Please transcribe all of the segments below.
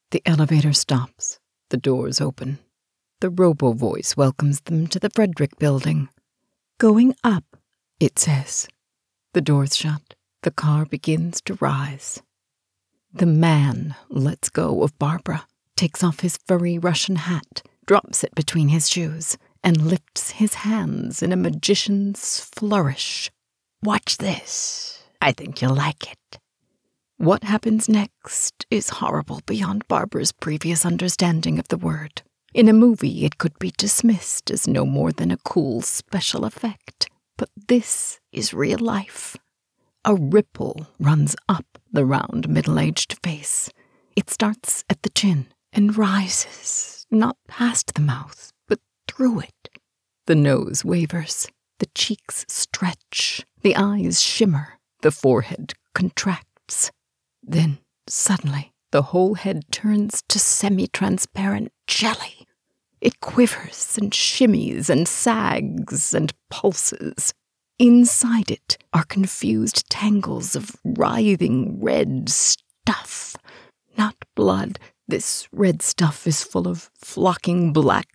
The elevator stops. The doors open. The robo-voice welcomes them to the Frederick building. "Going up," it says. The doors shut. The car begins to rise. The man lets go of Barbara, takes off his furry Russian hat, drops it between his shoes, and lifts his hands in a magician's flourish. "Watch this. I think you'll like it." What happens next is horrible beyond Barbara's previous understanding of the word. In a movie, it could be dismissed as no more than a cool special effect. But this is real life. A ripple runs up the round, middle-aged face. It starts at the chin and rises, not past the mouth, but through it. The nose wavers, the cheeks stretch, the eyes shimmer, the forehead contracts. Then, suddenly, the whole head turns to semi-transparent jelly. It quivers and shimmies and sags and pulses. Inside it are confused tangles of writhing red stuff. Not blood. This red stuff is full of flocking black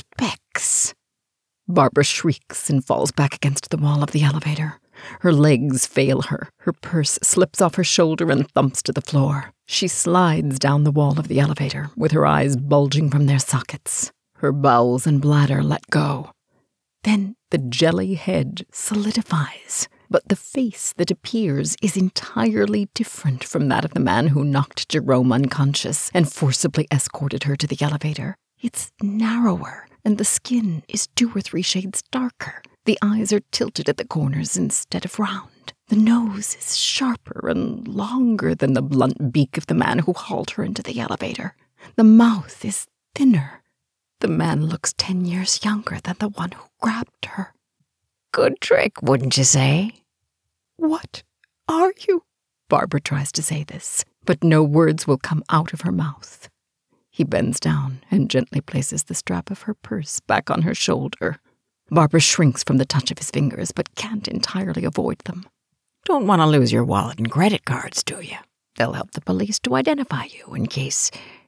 specks. Barbara shrieks and falls back against the wall of the elevator. Her legs fail her. Her purse slips off her shoulder and thumps to the floor. She slides down the wall of the elevator, with her eyes bulging from their sockets. Her bowels and bladder let go. Then the jelly head solidifies, but the face that appears is entirely different from that of the man who knocked Jerome unconscious and forcibly escorted her to the elevator. It's narrower, and the skin is 2 or 3 shades darker. The eyes are tilted at the corners instead of round. The nose is sharper and longer than the blunt beak of the man who hauled her into the elevator. The mouth is thinner. The man looks 10 years younger than the one who grabbed her. "Good trick, wouldn't you say?" "What are you?" Barbara tries to say this, but no words will come out of her mouth. He bends down and gently places the strap of her purse back on her shoulder. Barbara shrinks from the touch of his fingers, but can't entirely avoid them. "Don't want to lose your wallet and credit cards, do you? They'll help the police to identify you in case.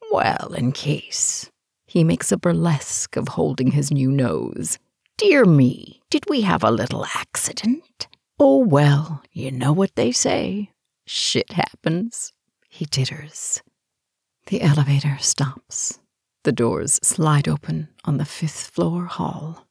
He makes a burlesque of holding his new nose. Dear me, did we have a little accident? Oh, well, you know what they say. Shit happens." He titters. The elevator stops. The doors slide open on the 5th floor hall.